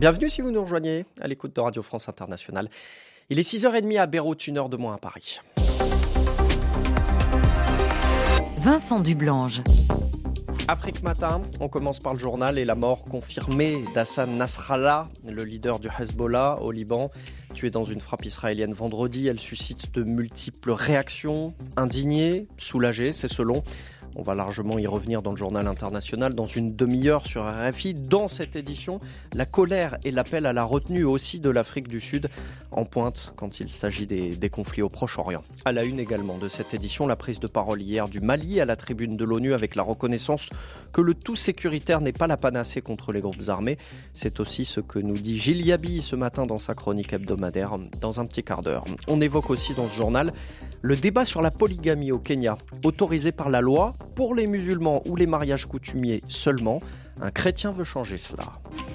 Bienvenue si vous nous rejoignez à l'écoute de Radio France Internationale. Il est 6h30 à Beyrouth, 1 heure de moins à Paris. Vincent Dublange. Afrique Matin, on commence par le journal et la mort confirmée d'Hassan Nasrallah, le leader du Hezbollah au Liban. Tué dans une frappe israélienne vendredi, elle suscite de multiples réactions. Indignées, soulagées, c'est selon. On va largement y revenir dans le journal international dans une demi-heure sur RFI. Dans cette édition, la colère et l'appel à la retenue aussi de l'Afrique du Sud en pointe quand il s'agit des conflits au Proche-Orient. À la une également de cette édition, la prise de parole hier du Mali à la tribune de l'ONU avec la reconnaissance que le tout sécuritaire n'est pas la panacée contre les groupes armés. C'est aussi ce que nous dit Gilles Yaby ce matin dans sa chronique hebdomadaire dans un petit quart d'heure. On évoque aussi dans ce journal le débat sur la polygamie au Kenya, autorisé par la loi pour les musulmans ou les mariages coutumiers seulement. Un chrétien veut changer cela.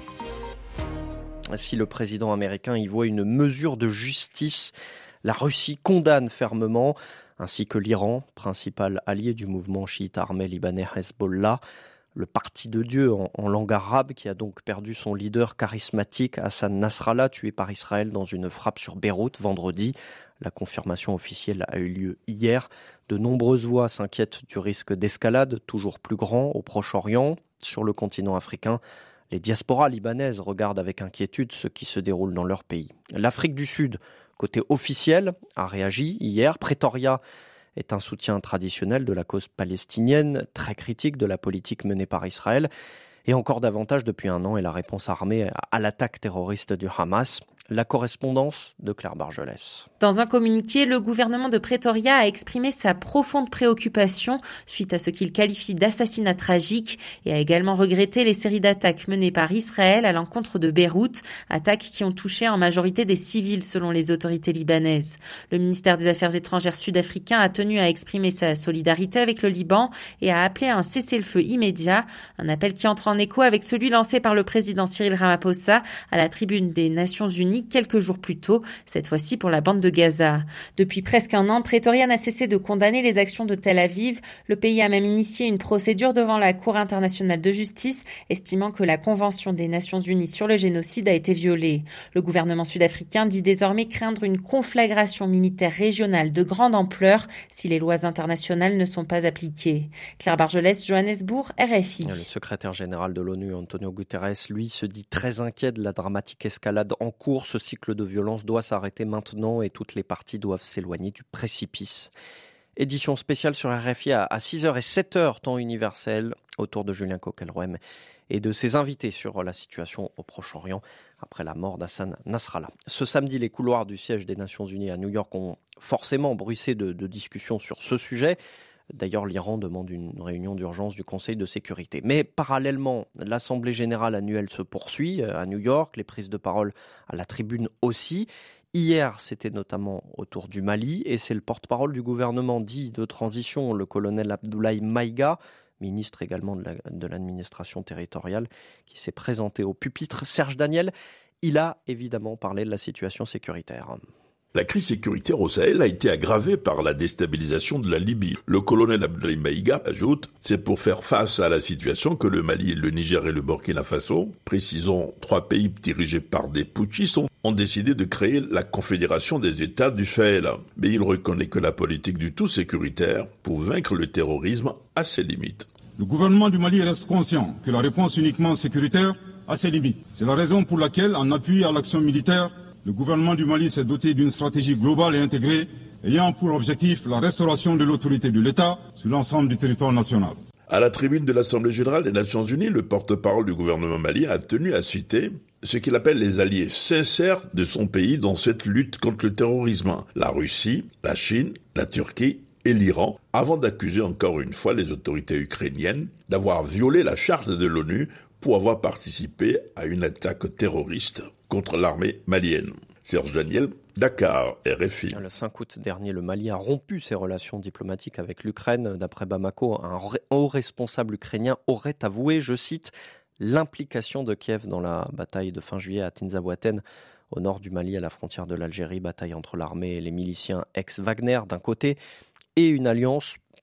Si le président américain y voit une mesure de justice, la Russie condamne fermement, ainsi que l'Iran, principal allié du mouvement chiite armé libanais Hezbollah. Le parti de Dieu en langue arabe qui a donc perdu son leader charismatique Hassan Nasrallah, tué par Israël dans une frappe sur Beyrouth vendredi. La confirmation officielle a eu lieu hier. De nombreuses voix s'inquiètent du risque d'escalade toujours plus grand au Proche-Orient. Sur le continent africain, les diasporas libanaises regardent avec inquiétude ce qui se déroule dans leur pays. L'Afrique du Sud, côté officiel, a réagi hier. Pretoria est un soutien traditionnel de la cause palestinienne, très critique de la politique menée par Israël. Et encore davantage depuis un an est la réponse armée à l'attaque terroriste du Hamas. La correspondance de Claire Bargelès. Dans un communiqué, le gouvernement de Pretoria a exprimé sa profonde préoccupation suite à ce qu'il qualifie d'assassinat tragique et a également regretté les séries d'attaques menées par Israël à l'encontre de Beyrouth, attaques qui ont touché en majorité des civils selon les autorités libanaises. Le ministère des Affaires étrangères sud-africain a tenu à exprimer sa solidarité avec le Liban et a appelé à un cessez-le-feu immédiat, un appel qui entre en écho avec celui lancé par le président Cyril Ramaphosa à la tribune des Nations Unies quelques jours plus tôt, cette fois-ci pour la bande de Gaza. Depuis presque un an, Pretoria n'a cessé de condamner les actions de Tel Aviv. Le pays a même initié une procédure devant la Cour internationale de justice, estimant que la Convention des Nations Unies sur le génocide a été violée. Le gouvernement sud-africain dit désormais craindre une conflagration militaire régionale de grande ampleur si les lois internationales ne sont pas appliquées. Claire Bargelès, Johannesburg, RFI. Le secrétaire général de l'ONU, Antonio Guterres, lui, se dit très inquiet de la dramatique escalade en cours. Ce cycle de violence doit s'arrêter maintenant et toutes les parties doivent s'éloigner du précipice. Édition spéciale sur RFI à 6h et 7h, temps universel, autour de Julien Coquelrouem et de ses invités sur la situation au Proche-Orient après la mort d'Hassan Nasrallah. Ce samedi, les couloirs du siège des Nations Unies à New York ont forcément bruissé de discussions sur ce sujet. D'ailleurs, l'Iran demande une réunion d'urgence du Conseil de sécurité. Mais parallèlement, l'Assemblée générale annuelle se poursuit à New York, les prises de parole à la tribune aussi. Hier, c'était notamment autour du Mali et c'est le porte-parole du gouvernement dit de transition, le colonel Abdoulaye Maïga, ministre également de l'administration territoriale, qui s'est présenté au pupitre. Serge Daniel, il a évidemment parlé de la situation sécuritaire. La crise sécuritaire au Sahel a été aggravée par la déstabilisation de la Libye. Le colonel Abdoulaye Maïga ajoute « C'est pour faire face à la situation que le Mali, le Niger et le Burkina Faso, précisons 3 pays dirigés par des putschistes, ont décidé de créer la Confédération des États du Sahel. » Mais il reconnaît que la politique du tout sécuritaire pour vaincre le terrorisme a ses limites. Le gouvernement du Mali reste conscient que la réponse uniquement sécuritaire a ses limites. C'est la raison pour laquelle, en appui à l'action militaire, le gouvernement du Mali s'est doté d'une stratégie globale et intégrée ayant pour objectif la restauration de l'autorité de l'État sur l'ensemble du territoire national. À la tribune de l'Assemblée générale des Nations Unies, le porte-parole du gouvernement malien a tenu à citer ce qu'il appelle les alliés sincères de son pays dans cette lutte contre le terrorisme. La Russie, la Chine, la Turquie et l'Iran, avant d'accuser encore une fois les autorités ukrainiennes d'avoir violé la charte de l'ONU pour avoir participé à une attaque terroriste contre l'armée malienne. Serge Daniel, Dakar, RFI. Le 5 août dernier, le Mali a rompu ses relations diplomatiques avec l'Ukraine. D'après Bamako, un haut responsable ukrainien aurait avoué, je cite, l'implication de Kiev dans la bataille de fin juillet à Tinzaouaten, au nord du Mali, à la frontière de l'Algérie, bataille entre l'armée et les miliciens ex-Wagner d'un côté, et une alliance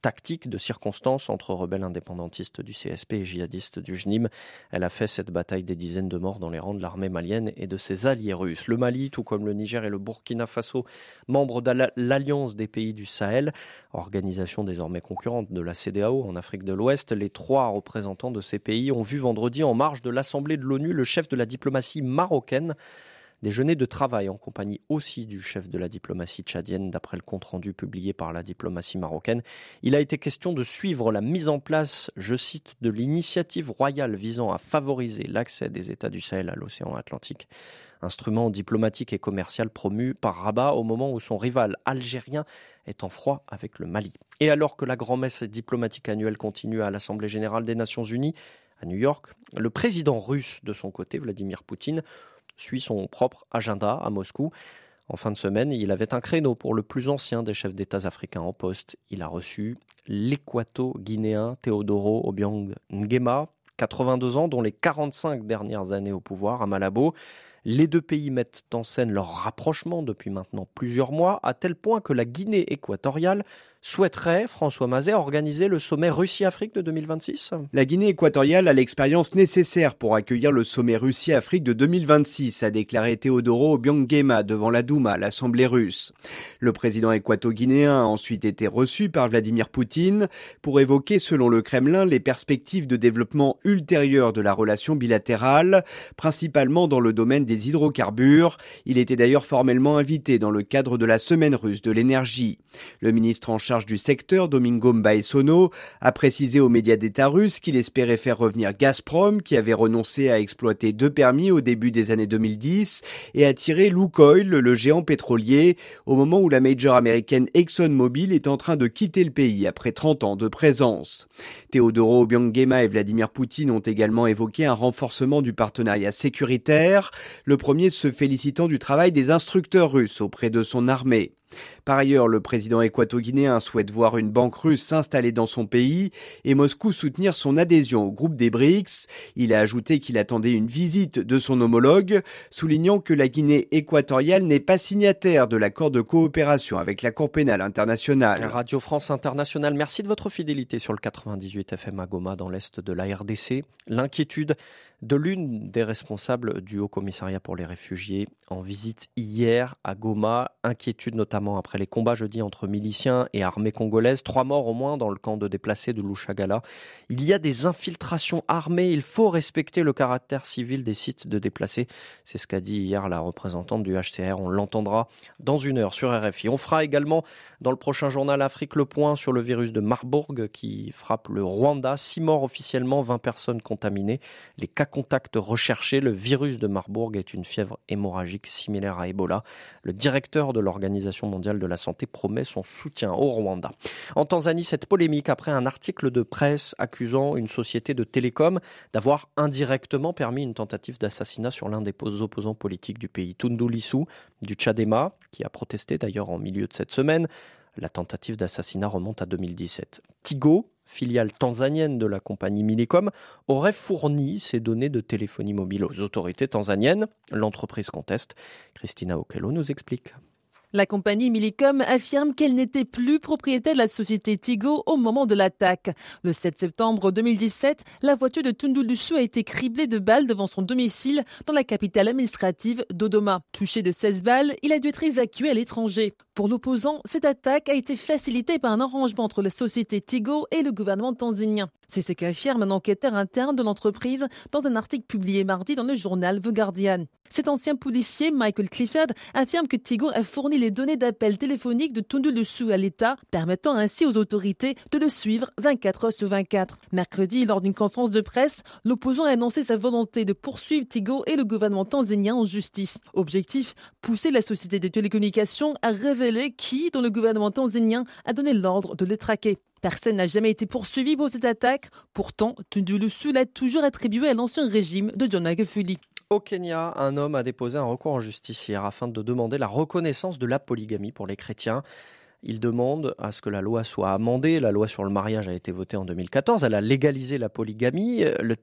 tactique, de circonstances entre rebelles indépendantistes du CSP et djihadistes du JNIM. Elle a fait cette bataille des dizaines de morts dans les rangs de l'armée malienne et de ses alliés russes. Le Mali, tout comme le Niger et le Burkina Faso, membres de l'Alliance des pays du Sahel, organisation désormais concurrente de la CEDEAO en Afrique de l'Ouest, les 3 représentants de ces pays ont vu vendredi en marge de l'Assemblée de l'ONU le chef de la diplomatie marocaine déjeuner de travail en compagnie aussi du chef de la diplomatie tchadienne, d'après le compte-rendu publié par la diplomatie marocaine. Il a été question de suivre la mise en place, je cite, de l'initiative royale visant à favoriser l'accès des États du Sahel à l'océan Atlantique, instrument diplomatique et commercial promu par Rabat au moment où son rival algérien est en froid avec le Mali. Et alors que la grand-messe diplomatique annuelle continue à l'Assemblée générale des Nations unies, à New York, le président russe, de son côté, Vladimir Poutine, suit son propre agenda à Moscou. En fin de semaine, il avait un créneau pour le plus ancien des chefs d'État africains en poste. Il a reçu l'équato-guinéen Teodoro Obiang Nguema, 82 ans, dont les 45 dernières années au pouvoir à Malabo. Les 2 pays mettent en scène leur rapprochement depuis maintenant plusieurs mois, à tel point que la Guinée équatoriale souhaiterait, François Mazet, organiser le sommet Russie-Afrique de 2026 ? La Guinée équatoriale a l'expérience nécessaire pour accueillir le sommet Russie-Afrique de 2026, a déclaré Teodoro Obiang Nguema devant la Douma, l'Assemblée russe. Le président équato-guinéen a ensuite été reçu par Vladimir Poutine pour évoquer, selon le Kremlin, les perspectives de développement ultérieur de la relation bilatérale, principalement dans le domaine des hydrocarbures. Il était d'ailleurs formellement invité dans le cadre de la semaine russe de l'énergie. Le ministre en charge du secteur, Domingo Mbaesono, a précisé aux médias d'État russes qu'il espérait faire revenir Gazprom, qui avait renoncé à exploiter 2 permis au début des années 2010, et attirer Lukoil, le géant pétrolier, au moment où la major américaine ExxonMobil est en train de quitter le pays après 30 ans de présence. Teodoro Obiang Nguema et Vladimir Poutine ont également évoqué un renforcement du partenariat sécuritaire, le premier se félicitant du travail des instructeurs russes auprès de son armée. Par ailleurs, le président équato-guinéen souhaite voir une banque russe s'installer dans son pays et Moscou soutenir son adhésion au groupe des BRICS. Il a ajouté qu'il attendait une visite de son homologue, soulignant que la Guinée équatoriale n'est pas signataire de l'accord de coopération avec la Cour pénale internationale. Radio France Internationale, merci de votre fidélité sur le 98 FM à Goma dans l'est de la RDC. L'inquiétude de l'une des responsables du Haut Commissariat pour les réfugiés en visite hier à Goma. Inquiétude notamment après les combats jeudi entre miliciens et armées congolaises. 3 morts au moins dans le camp de déplacés de Louchagala. Il y a des infiltrations armées. Il faut respecter le caractère civil des sites de déplacés. C'est ce qu'a dit hier la représentante du HCR. On l'entendra dans 1 heure sur RFI. On fera également dans le prochain journal Afrique le point sur le virus de Marburg qui frappe le Rwanda. 6 morts officiellement, 20 personnes contaminées. Les cas contacts recherchés. Le virus de Marburg est une fièvre hémorragique similaire à Ebola. Le directeur de l'Organisation mondiale de la santé promet son soutien au Rwanda. En Tanzanie, cette polémique après un article de presse accusant une société de télécom d'avoir indirectement permis une tentative d'assassinat sur l'un des opposants politiques du pays, Tundu Lissu, du Tchadema, qui a protesté d'ailleurs en milieu de cette semaine. La tentative d'assassinat remonte à 2017. Tigo, filiale tanzanienne de la compagnie Millicom, aurait fourni ces données de téléphonie mobile aux autorités tanzaniennes. L'entreprise conteste. Christina Okello nous explique. La compagnie Millicom affirme qu'elle n'était plus propriétaire de la société Tigo au moment de l'attaque. Le 7 septembre 2017, la voiture de Tundu Lissu a été criblée de balles devant son domicile dans la capitale administrative Dodoma. Touché de 16 balles, il a dû être évacué à l'étranger. Pour l'opposant, cette attaque a été facilitée par un arrangement entre la société Tigo et le gouvernement tanzanien. C'est ce qu'affirme un enquêteur interne de l'entreprise dans un article publié mardi dans le journal The Guardian. Cet ancien policier, Michael Clifford, affirme que Tigo a fourni les données d'appels téléphoniques de Tundu Lissu à l'État, permettant ainsi aux autorités de le suivre 24 heures sur 24. Mercredi, lors d'une conférence de presse, l'opposant a annoncé sa volonté de poursuivre Tigo et le gouvernement tanzanien en justice. Objectif, pousser la société de télécommunications à révéler qui, dans le gouvernement tanzanien, a donné l'ordre de les traquer. Personne n'a jamais été poursuivi pour cette attaque. Pourtant, Tundu Lissu l'a toujours attribué à l'ancien régime de John Magufuli. Au Kenya, un homme a déposé un recours en justice hier afin de demander la reconnaissance de la polygamie pour les chrétiens. Il demande à ce que la loi soit amendée. La loi sur le mariage a été votée en 2014. Elle a légalisé la polygamie. Le texte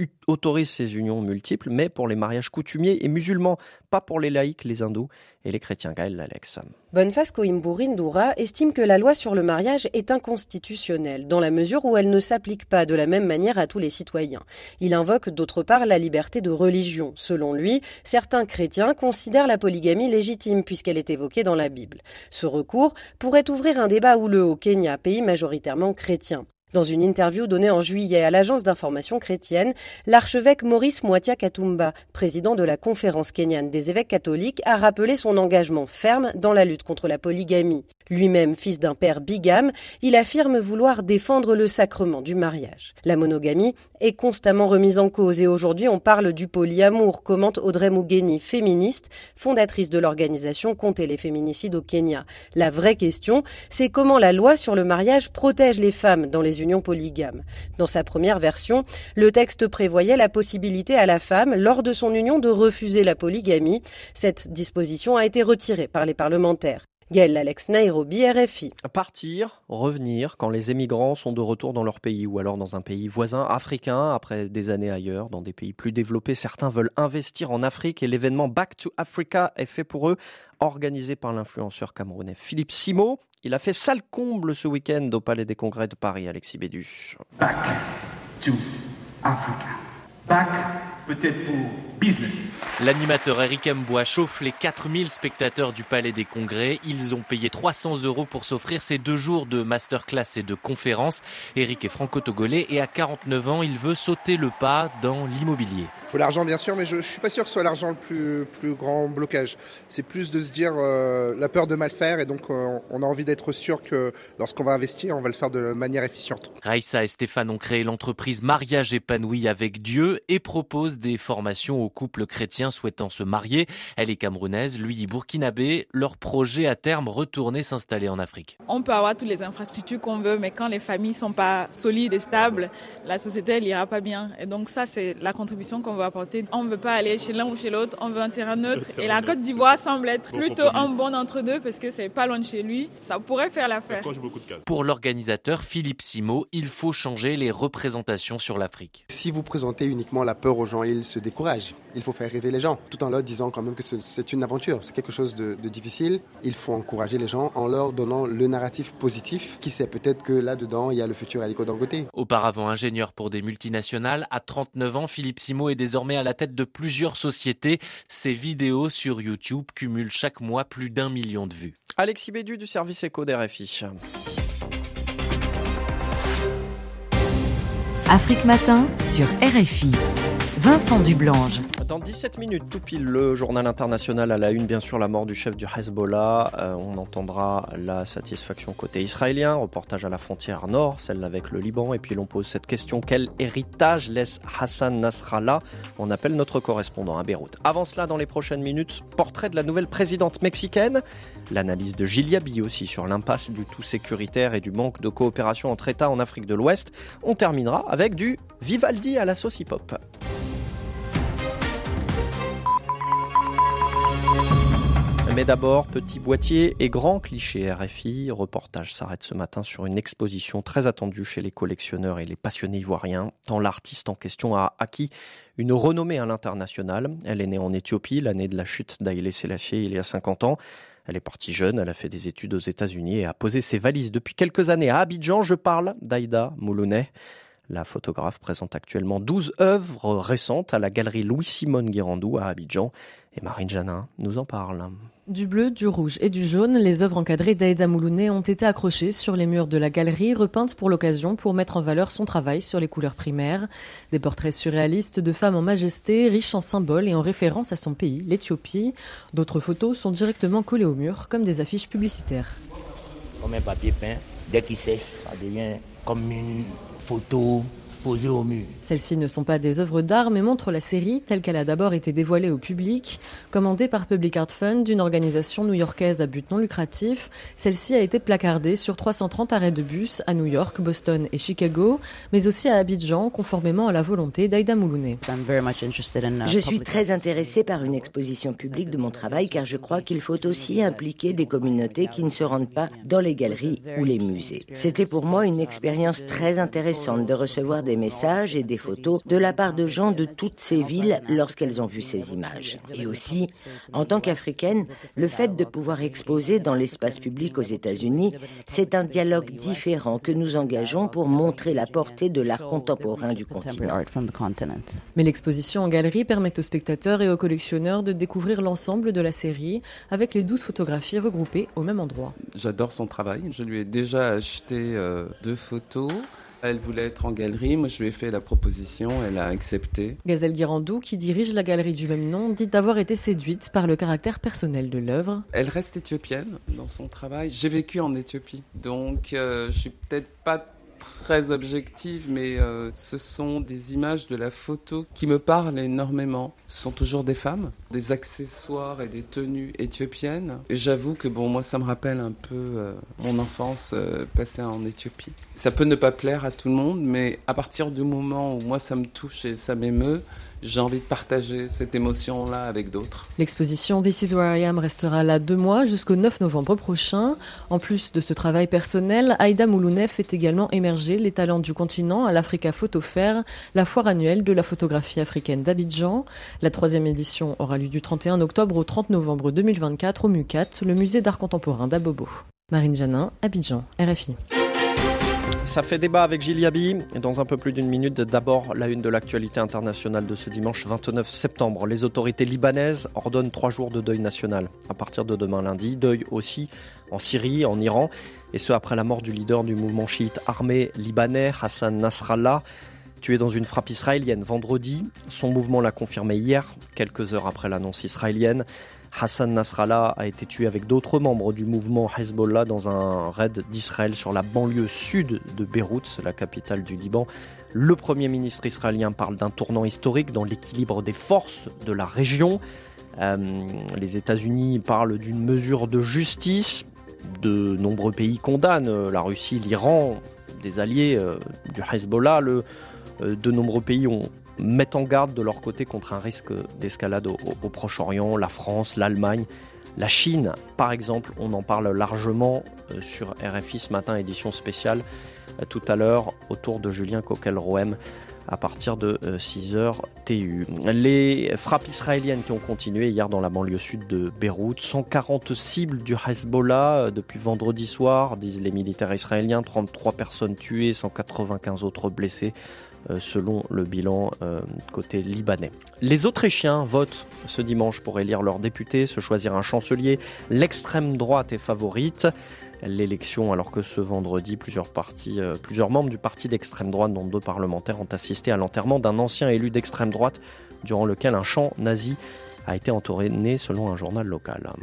autorise ces unions multiples, mais pour les mariages coutumiers et musulmans, pas pour les laïcs, les hindous et les chrétiens. Gaël Alex. Boniface Coimburi Ndoura estime que la loi sur le mariage est inconstitutionnelle, dans la mesure où elle ne s'applique pas de la même manière à tous les citoyens. Il invoque d'autre part la liberté de religion. Selon lui, certains chrétiens considèrent la polygamie légitime puisqu'elle est évoquée dans la Bible. Ce recours pourrait ouvrir un débat houleux au Kenya, pays majoritairement chrétien. Dans une interview donnée en juillet à l'agence d'information chrétienne, l'archevêque Maurice Mwatia Katumba, président de la conférence kenyane des évêques catholiques, a rappelé son engagement ferme dans la lutte contre la polygamie. Lui-même fils d'un père bigame, il affirme vouloir défendre le sacrement du mariage. La monogamie est constamment remise en cause et aujourd'hui on parle du polyamour, commente Audrey Mugeni, féministe, fondatrice de l'organisation Compter les féminicides au Kenya. La vraie question, c'est comment la loi sur le mariage protège les femmes dans les unions polygames. Dans sa première version, le texte prévoyait la possibilité à la femme, lors de son union, de refuser la polygamie. Cette disposition a été retirée par les parlementaires. Gaël Alex, Nairobi, RFI. Partir, revenir quand les émigrants sont de retour dans leur pays ou alors dans un pays voisin africain après des années ailleurs, dans des pays plus développés. Certains veulent investir en Afrique et l'événement Back to Africa est fait pour eux, organisé par l'influenceur camerounais Philippe Simo. Il a fait salle comble ce week-end au Palais des Congrès de Paris, Alexis Bédu. Back to Africa. Back peut-être pour business. L'animateur Eric Mboua chauffe les 4000 spectateurs du Palais des Congrès. Ils ont payé 300 € pour s'offrir ces 2 jours de masterclass et de conférences. Eric est franco-togolais et à 49 ans, il veut sauter le pas dans l'immobilier. Il faut l'argent bien sûr, mais je ne suis pas sûr que ce soit l'argent le plus grand blocage. C'est plus de se dire la peur de mal faire et donc on a envie d'être sûr que lorsqu'on va investir, on va le faire de manière efficiente. Raïssa et Stéphane ont créé l'entreprise Mariage épanoui avec Dieu et proposent des formations aux couples chrétiens souhaitant se marier. Elle est camerounaise, lui burkinabé. Leur projet à terme, retourner s'installer en Afrique. On peut avoir toutes les infrastructures qu'on veut, mais quand les familles sont pas solides et stables, la société elle ira pas bien. Et donc ça, c'est la contribution qu'on veut apporter. On ne veut pas aller chez l'un ou chez l'autre, on veut un terrain neutre. Et la Côte d'Ivoire semble être plutôt un bon entre-deux parce que c'est pas loin de chez lui. Ça pourrait faire l'affaire. Pour l'organisateur Philippe Simo, il faut changer les représentations sur l'Afrique. Si vous présentez uniquement la peur aux gens, ils se découragent. Il faut faire rêver les gens, tout en leur disant quand même que c'est une aventure, c'est quelque chose de difficile. Il faut encourager les gens en leur donnant le narratif positif. Qui sait, peut-être que là-dedans, il y a le futur Aliko Dangote. Auparavant ingénieur pour des multinationales, à 39 ans, Philippe Simo est désormais à la tête de plusieurs sociétés. Ses vidéos sur YouTube cumulent chaque mois plus d'1 million de vues. Alexis Bédu du service éco d'RFI. Afrique Matin sur RFI. Vincent Dublange. Dans 17 minutes, tout pile, le journal international à la une, bien sûr, la mort du chef du Hezbollah. On entendra la satisfaction côté israélien, reportage à la frontière nord, celle avec le Liban. Et puis l'on pose cette question, quel héritage laisse Hassan Nasrallah? On appelle notre correspondant à Beyrouth. Avant cela, dans les prochaines minutes, portrait de la nouvelle présidente mexicaine. L'analyse de Gilia Bi aussi sur l'impasse du tout sécuritaire et du manque de coopération entre États en Afrique de l'Ouest. On terminera avec du Vivaldi à la sauce hip-hop. Mais d'abord, petit boîtier et grand cliché RFI. Reportage s'arrête ce matin sur une exposition très attendue chez les collectionneurs et les passionnés ivoiriens, tant l'artiste en question a acquis une renommée à l'international. Elle est née en Éthiopie, l'année de la chute d'Haïlé Sélassié il y a 50 ans. Elle est partie jeune, elle a fait des études aux États-Unis et a posé ses valises depuis quelques années à Abidjan. Je parle d'Aïda Moulounet. La photographe présente actuellement 12 œuvres récentes à la galerie Louis-Simone Guérandou à Abidjan. Et Marine Janin nous en parle. Du bleu, du rouge et du jaune, les œuvres encadrées d'Aïda Moulounet ont été accrochées sur les murs de la galerie, repeintes pour l'occasion pour mettre en valeur son travail sur les couleurs primaires. Des portraits surréalistes de femmes en majesté, riches en symboles et en référence à son pays, l'Éthiopie. D'autres photos sont directement collées au mur, comme des affiches publicitaires. Comme un papier peint, dès qu'il sèche, ça devient comme une photo posée au mur. Celles-ci ne sont pas des œuvres d'art, mais montrent la série telle qu'elle a d'abord été dévoilée au public. Commandée par Public Art Fund, une organisation new-yorkaise à but non lucratif, celle-ci a été placardée sur 330 arrêts de bus à New York, Boston et Chicago, mais aussi à Abidjan, conformément à la volonté d'Aïda Moulounet. Je suis très intéressée par une exposition publique de mon travail, car je crois qu'il faut aussi impliquer des communautés qui ne se rendent pas dans les galeries ou les musées. C'était pour moi une expérience très intéressante de recevoir des des messages et des photos de la part de gens de toutes ces villes lorsqu'elles ont vu ces images. Et aussi, en tant qu'Africaine, le fait de pouvoir exposer dans l'espace public aux États-Unis, c'est un dialogue différent que nous engageons pour montrer la portée de l'art contemporain du continent. Mais l'exposition en galerie permet aux spectateurs et aux collectionneurs de découvrir l'ensemble de la série avec les 12 photographies regroupées au même endroit. J'adore son travail. Je lui ai déjà acheté 2 photos. Elle voulait être en galerie, moi je lui ai fait la proposition, elle a accepté. Gazelle Guirandou, qui dirige la galerie du même nom, dit avoir été séduite par le caractère personnel de l'œuvre. Elle reste éthiopienne dans son travail. J'ai vécu en Éthiopie, donc je suis peut-être pas très objective, mais ce sont des images de la photo qui me parlent énormément. Ce sont toujours des femmes, des accessoires et des tenues éthiopiennes. Et j'avoue que moi ça me rappelle un peu mon enfance passée en Éthiopie. Ça peut ne pas plaire à tout le monde, mais à partir du moment où moi ça me touche et ça m'émeut, j'ai envie de partager cette émotion-là avec d'autres. L'exposition This is Where I Am restera là 2 mois jusqu'au 9 novembre prochain. En plus de ce travail personnel, Aïda Moulounet fait également émerger les talents du continent à l'Africa Photo Fair, la foire annuelle de la photographie africaine d'Abidjan. La 3e édition aura lieu du 31 octobre au 30 novembre 2024 au MUCAT, le musée d'art contemporain d'Abobo. Marine Janin, Abidjan, RFI. Ça fait débat avec Gilles Yabi. Dans un peu plus d'une minute, d'abord la une de l'actualité internationale de ce dimanche 29 septembre. Les autorités libanaises ordonnent 3 jours de deuil national. À partir de demain lundi, deuil aussi en Syrie, en Iran. Et ce après la mort du leader du mouvement chiite armé libanais, Hassan Nasrallah, tué dans une frappe israélienne vendredi. Son mouvement l'a confirmé hier, quelques heures après l'annonce israélienne. Hassan Nasrallah a été tué avec d'autres membres du mouvement Hezbollah dans un raid d'Israël sur la banlieue sud de Beyrouth, la capitale du Liban. Le Premier ministre israélien parle d'un tournant historique dans l'équilibre des forces de la région. Les États-Unis parlent d'une mesure de justice. De nombreux pays condamnent la Russie, l'Iran, des alliés du Hezbollah. De nombreux pays mettent en garde de leur côté contre un risque d'escalade au Proche-Orient, la France, l'Allemagne, la Chine, par exemple. On en parle largement sur RFI ce matin, édition spéciale, tout à l'heure, autour de Julien Coquel-Rohem, à partir de 6h TU. Les frappes israéliennes qui ont continué hier dans la banlieue sud de Beyrouth, 140 cibles du Hezbollah depuis vendredi soir, disent les militaires israéliens, 33 personnes tuées, 195 autres blessées, selon le bilan côté libanais. Les Autrichiens votent ce dimanche pour élire leurs députés, se choisir un chancelier. L'extrême droite est favorite. L'élection, alors que ce vendredi, plusieurs membres du parti d'extrême droite, dont 2 parlementaires, ont assisté à l'enterrement d'un ancien élu d'extrême droite, durant lequel un chant nazi a été entonné selon un journal local.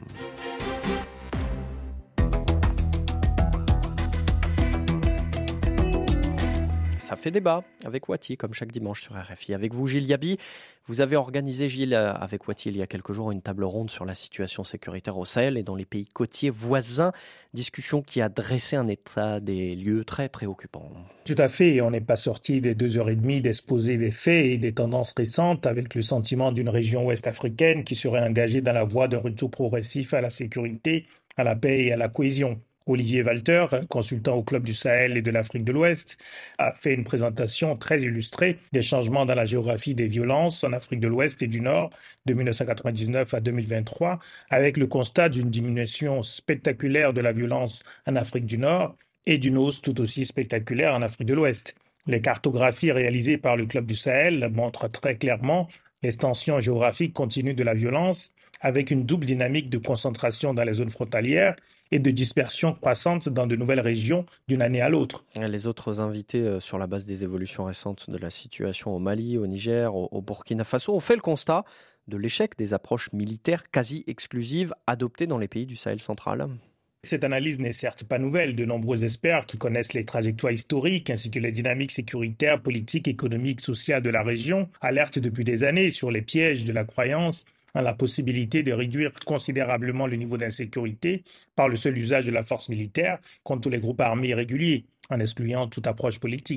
Ça fait débat avec Wati, comme chaque dimanche sur RFI. Avec vous, Gilles Yabi. Vous avez organisé, Gilles, avec Wati, il y a quelques jours, une table ronde sur la situation sécuritaire au Sahel et dans les pays côtiers voisins. Discussion qui a dressé un état des lieux très préoccupant. Tout à fait. On n'est pas sorti des 2h30 d'exposer des faits et des tendances récentes avec le sentiment d'une région ouest-africaine qui serait engagée dans la voie d'un retour progressif à la sécurité, à la paix et à la cohésion. Olivier Walter, consultant au Club du Sahel et de l'Afrique de l'Ouest, a fait une présentation très illustrée des changements dans la géographie des violences en Afrique de l'Ouest et du Nord de 1999 à 2023, avec le constat d'une diminution spectaculaire de la violence en Afrique du Nord et d'une hausse tout aussi spectaculaire en Afrique de l'Ouest. Les cartographies réalisées par le Club du Sahel montrent très clairement l'extension géographique continue de la violence, avec une double dynamique de concentration dans les zones frontalières et de dispersion croissante dans de nouvelles régions d'une année à l'autre. Les autres invités, sur la base des évolutions récentes de la situation au Mali, au Niger, au Burkina Faso, ont fait le constat de l'échec des approches militaires quasi exclusives adoptées dans les pays du Sahel central. Cette analyse n'est certes pas nouvelle. De nombreux experts qui connaissent les trajectoires historiques ainsi que les dynamiques sécuritaires, politiques, économiques, sociales de la région alertent depuis des années sur les pièges de la croyance en la possibilité de réduire considérablement le niveau d'insécurité par le seul usage de la force militaire contre les groupes armés irréguliers, en excluant toute approche politique.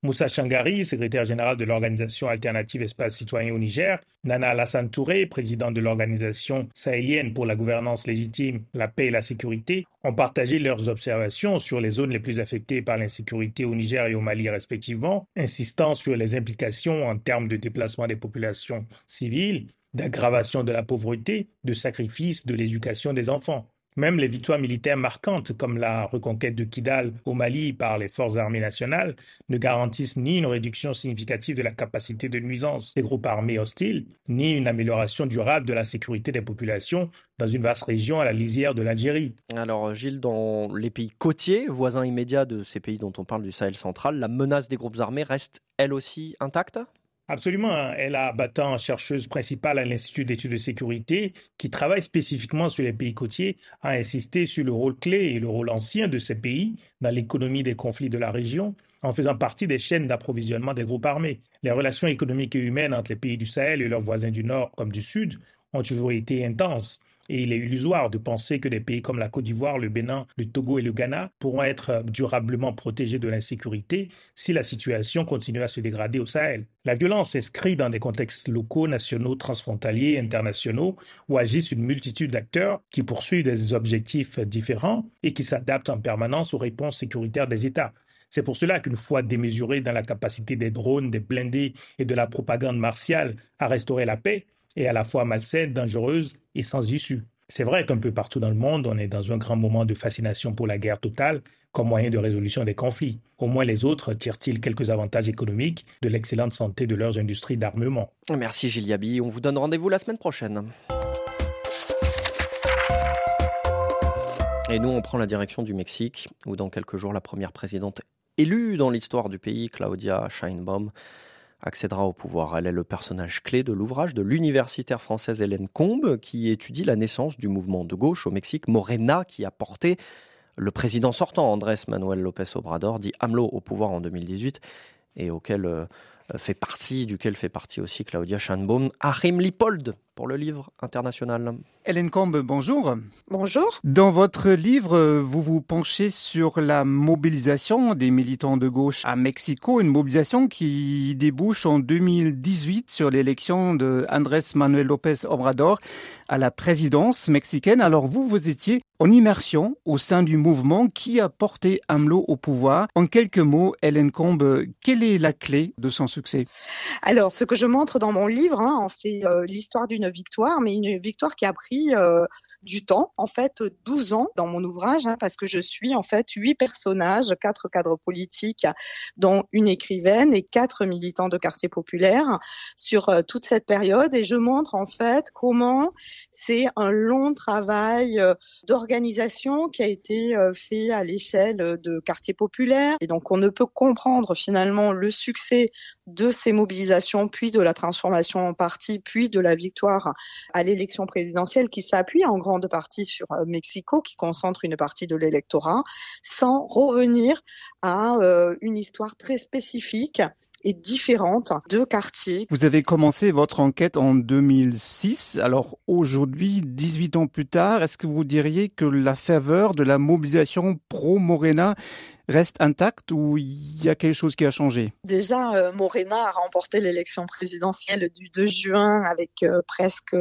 Moussa Changari, secrétaire général de l'organisation alternative Espace Citoyen au Niger, Nana Alassane Touré, président de l'organisation sahélienne pour la gouvernance légitime, la paix et la sécurité, ont partagé leurs observations sur les zones les plus affectées par l'insécurité au Niger et au Mali respectivement, insistant sur les implications en termes de déplacement des populations civiles, d'aggravation de la pauvreté, de sacrifice de l'éducation des enfants. Même les victoires militaires marquantes, comme la reconquête de Kidal au Mali par les forces armées nationales, ne garantissent ni une réduction significative de la capacité de nuisance des groupes armés hostiles, ni une amélioration durable de la sécurité des populations dans une vaste région à la lisière de l'Algérie. Alors Gilles, dans les pays côtiers, voisins immédiats de ces pays dont on parle du Sahel central, la menace des groupes armés reste elle aussi intacte ? Absolument. Ella Battant, chercheuse principale à l'Institut d'études de sécurité, qui travaille spécifiquement sur les pays côtiers, a insisté sur le rôle clé et le rôle ancien de ces pays dans l'économie des conflits de la région, en faisant partie des chaînes d'approvisionnement des groupes armés. Les relations économiques et humaines entre les pays du Sahel et leurs voisins du Nord comme du Sud ont toujours été intenses. Et il est illusoire de penser que des pays comme la Côte d'Ivoire, le Bénin, le Togo et le Ghana pourront être durablement protégés de l'insécurité si la situation continue à se dégrader au Sahel. La violence s'inscrit dans des contextes locaux, nationaux, transfrontaliers, internationaux, où agissent une multitude d'acteurs qui poursuivent des objectifs différents et qui s'adaptent en permanence aux réponses sécuritaires des États. C'est pour cela qu'une foi démesurée dans la capacité des drones, des blindés et de la propagande martiale à restaurer la paix, et à la fois malsaine, dangereuse et sans issue. C'est vrai qu'un peu partout dans le monde, on est dans un grand moment de fascination pour la guerre totale comme moyen de résolution des conflits. Au moins les autres tirent-ils quelques avantages économiques de l'excellente santé de leurs industries d'armement. Merci Gilles Yaby, on vous donne rendez-vous la semaine prochaine. Et nous, on prend la direction du Mexique, où dans quelques jours, la première présidente élue dans l'histoire du pays, Claudia Sheinbaum, accédera au pouvoir. Elle est le personnage clé de l'ouvrage de l'universitaire française Hélène Combe, qui étudie la naissance du mouvement de gauche au Mexique, Morena, qui a porté le président sortant, Andrés Manuel López Obrador, dit AMLO, au pouvoir en 2018, et duquel fait partie aussi Claudia Sheinbaum. Achim Lippold pour le livre international. Hélène Combe, bonjour. Bonjour. Dans votre livre, vous vous penchez sur la mobilisation des militants de gauche à Mexico, une mobilisation qui débouche en 2018 sur l'élection de Andrés Manuel López Obrador à la présidence mexicaine. Alors vous étiez en immersion au sein du mouvement qui a porté AMLO au pouvoir. En quelques mots, Hélène Combe, quelle est la clé de son succès? Alors, ce que je montre dans mon livre, c'est l'histoire d'une victoire, mais une victoire qui a pris du temps, en fait 12 ans dans mon ouvrage, parce que je suis en fait 8 personnages, 4 cadres politiques, dont une écrivaine et 4 militants de quartier populaire sur toute cette période, et je montre en fait comment c'est un long travail d'organisation qui a été fait à l'échelle de quartier populaire, et donc on ne peut comprendre finalement le succès de ces mobilisations, puis de la transformation en parti, puis de la victoire à l'élection présidentielle qui s'appuie en grande partie sur Mexico, qui concentre une partie de l'électorat, sans revenir à une histoire très spécifique et différente de quartiers. Vous avez commencé votre enquête en 2006. Alors aujourd'hui, 18 ans plus tard, est-ce que vous diriez que la faveur de la mobilisation pro-Morena reste intacte ou il y a quelque chose qui a changé? Déjà, Morena a remporté l'élection présidentielle du 2 juin avec presque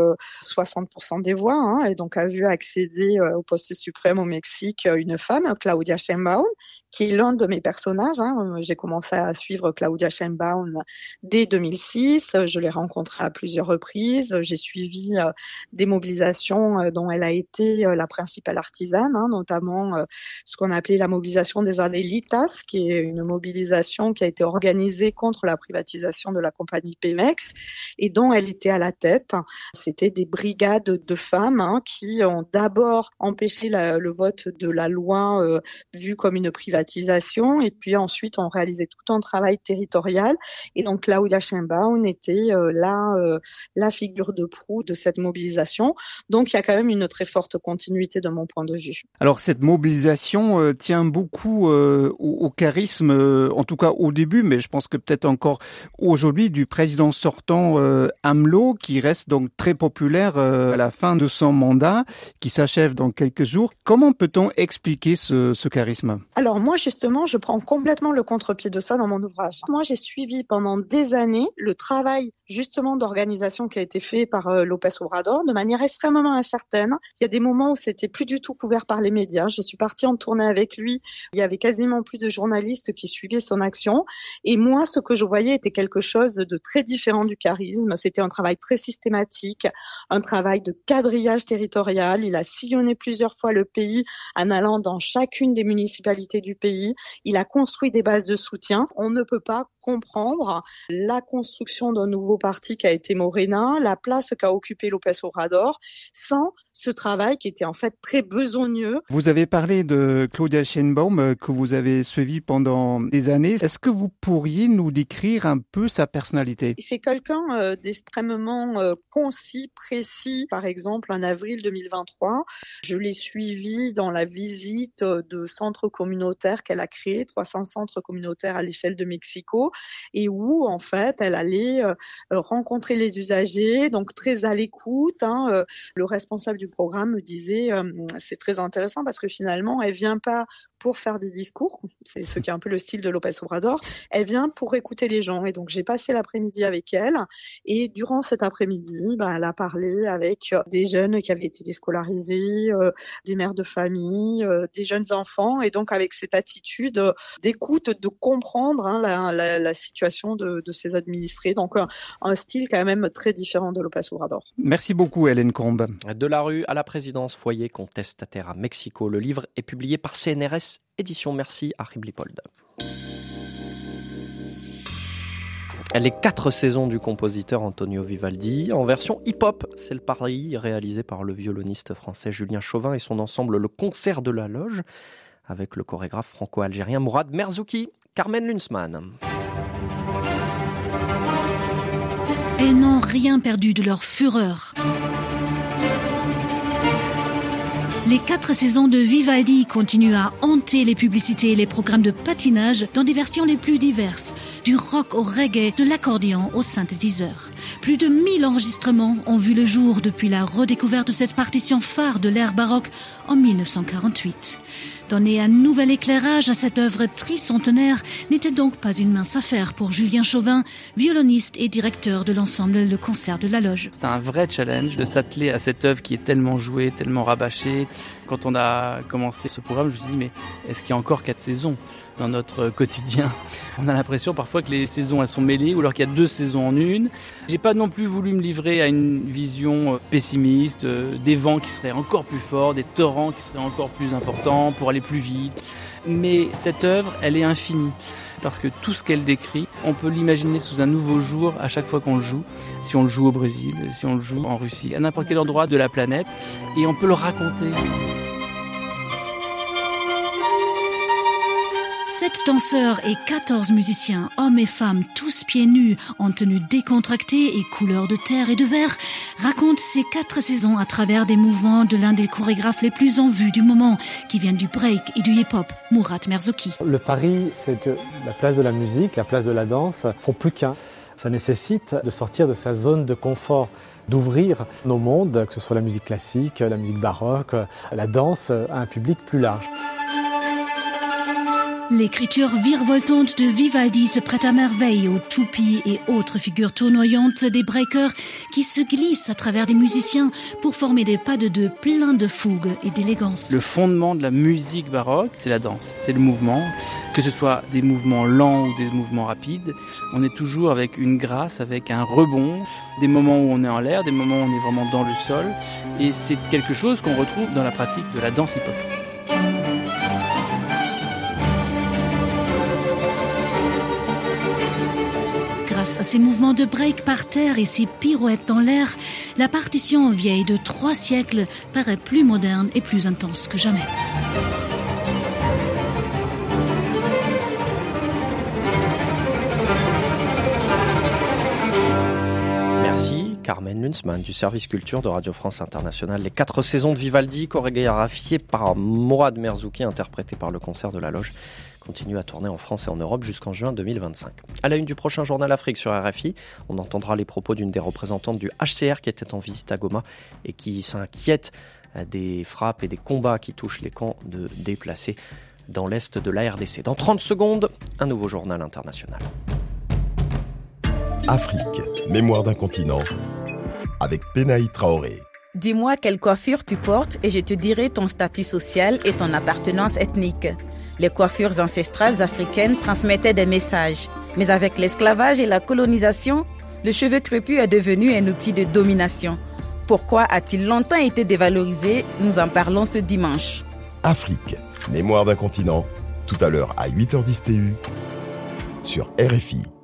60% des voix, et donc a vu accéder au poste suprême au Mexique une femme, Claudia Sheinbaum, qui est l'un de mes personnages. J'ai commencé à suivre Claudia Sheinbaum dès 2006. Je l'ai rencontrée à plusieurs reprises. J'ai suivi des mobilisations dont elle a été la principale artisane, notamment ce qu'on appelait la mobilisation des Adelitas, qui est une mobilisation qui a été organisée contre la privatisation de la compagnie Pemex et dont elle était à la tête. C'était des brigades de femmes qui ont d'abord empêché le vote de la loi vue comme une privatisation, et puis ensuite ont réalisé tout un travail terrible territoriale. Et donc Claudia Sheinbaum était la figure de proue de cette mobilisation. Donc il y a quand même une très forte continuité de mon point de vue. Alors cette mobilisation tient beaucoup au charisme, en tout cas au début, mais je pense que peut-être encore aujourd'hui, du président sortant AMLO, qui reste donc très populaire à la fin de son mandat, qui s'achève dans quelques jours. Comment peut-on expliquer ce charisme? Alors moi justement, je prends complètement le contre-pied de ça dans mon ouvrage. Moi j'ai suivi pendant des années le travail justement d'organisation qui a été fait par López Obrador de manière extrêmement incertaine. Il y a des moments où c'était plus du tout couvert par les médias. Je suis partie en tournée avec lui. Il y avait quasiment plus de journalistes qui suivaient son action. Et moi, ce que je voyais était quelque chose de très différent du charisme. C'était un travail très systématique, un travail de quadrillage territorial. Il a sillonné plusieurs fois le pays en allant dans chacune des municipalités du pays. Il a construit des bases de soutien. On ne peut pas comprendre la construction d'un nouveau parti qui a été Morena, la place qu'a occupé López Obrador, sans ce travail qui était en fait très besogneux. Vous avez parlé de Claudia Sheinbaum que vous avez suivi pendant des années. Est-ce que vous pourriez nous décrire un peu sa personnalité? C'est quelqu'un d'extrêmement concis, précis. Par exemple, en avril 2023, je l'ai suivi dans la visite de centres communautaires qu'elle a créés, 300 centres communautaires à l'échelle de Mexico, et où en fait elle allait rencontrer les usagers, donc très à l'écoute. Le responsable du programme me disait c'est très intéressant parce que finalement elle vient pas pour faire des discours, c'est ce qui est un peu le style de López Obrador, elle vient pour écouter les gens. Et donc j'ai passé l'après-midi avec elle, et durant cet après-midi, elle a parlé avec des jeunes qui avaient été déscolarisés, des mères de famille, des jeunes enfants, et donc avec cette attitude d'écoute, de comprendre la situation de ces administrés. Donc un style quand même très différent de López Obrador. Merci beaucoup Hélène Combe. De la rue à la présidence, foyer contestataire à Mexico. Le livre est publié par CNRS Édition. Merci à Riblipold. Les 4 saisons du compositeur Antonio Vivaldi en version hip-hop. C'est le pari réalisé par le violoniste français Julien Chauvin et son ensemble Le Concert de la Loge avec le chorégraphe franco-algérien Mourad Merzouki. Carmen Lunsman. Elles n'ont rien perdu de leur fureur. Les 4 saisons de Vivaldi continuent à hanter les publicités et les programmes de patinage dans des versions les plus diverses, du rock au reggae, de l'accordéon au synthétiseur. Plus de 1000 enregistrements ont vu le jour depuis la redécouverte de cette partition phare de l'ère baroque en 1948. Donner un nouvel éclairage à cette œuvre tricentenaire n'était donc pas une mince affaire pour Julien Chauvin, violoniste et directeur de l'ensemble Le Concert de la Loge. C'est un vrai challenge de s'atteler à cette œuvre qui est tellement jouée, tellement rabâchée. Quand on a commencé ce programme, je me suis dit, mais est-ce qu'il y a encore 4 saisons dans notre quotidien? On a l'impression parfois que les saisons elles sont mêlées ou alors qu'il y a 2 saisons en une. J'ai pas non plus voulu me livrer à une vision pessimiste, des vents qui seraient encore plus forts, des torrents qui seraient encore plus importants pour aller plus vite. Mais cette œuvre, elle est infinie. Parce que tout ce qu'elle décrit, on peut l'imaginer sous un nouveau jour à chaque fois qu'on le joue. Si on le joue au Brésil, si on le joue en Russie, à n'importe quel endroit de la planète. Et on peut le raconter. 7 danseurs et 14 musiciens, hommes et femmes, tous pieds nus, en tenue décontractée et couleur de terre et de verre, racontent ces 4 saisons à travers des mouvements de l'un des chorégraphes les plus en vue du moment, qui viennent du break et du hip-hop, Mourad Merzouki. Le pari, c'est que la place de la musique, la place de la danse, font plus qu'un. Ça nécessite de sortir de sa zone de confort, d'ouvrir nos mondes, que ce soit la musique classique, la musique baroque, la danse, à un public plus large. L'écriture virevoltante de Vivaldi se prête à merveille aux toupies et autres figures tournoyantes des breakers qui se glissent à travers des musiciens pour former des pas de deux pleins de fougue et d'élégance. Le fondement de la musique baroque, c'est la danse, c'est le mouvement. Que ce soit des mouvements lents ou des mouvements rapides, on est toujours avec une grâce, avec un rebond, des moments où on est en l'air, des moments où on est vraiment dans le sol. Et c'est quelque chose qu'on retrouve dans la pratique de la danse hip-hop. Grâce à ces mouvements de break par terre et ces pirouettes dans l'air, la partition vieille de 3 siècles paraît plus moderne et plus intense que jamais. Carmen Lunsman du service culture de Radio France Internationale. Les 4 saisons de Vivaldi, chorégraphiées par Mourad Merzouki, interprétées par le concert de la Loge, continue à tourner en France et en Europe jusqu'en juin 2025. À la une du prochain journal Afrique sur RFI, on entendra les propos d'une des représentantes du HCR qui était en visite à Goma et qui s'inquiète des frappes et des combats qui touchent les camps de déplacés dans l'est de la RDC. Dans 30 secondes, un nouveau journal international. Afrique, mémoire d'un continent, avec Penaï Traoré. Dis-moi quelle coiffure tu portes et je te dirai ton statut social et ton appartenance ethnique. Les coiffures ancestrales africaines transmettaient des messages. Mais avec l'esclavage et la colonisation, le cheveu crépus est devenu un outil de domination. Pourquoi a-t-il longtemps été dévalorisé? Nous en parlons ce dimanche. Afrique, mémoire d'un continent, tout à l'heure à 8h10 TU, sur RFI.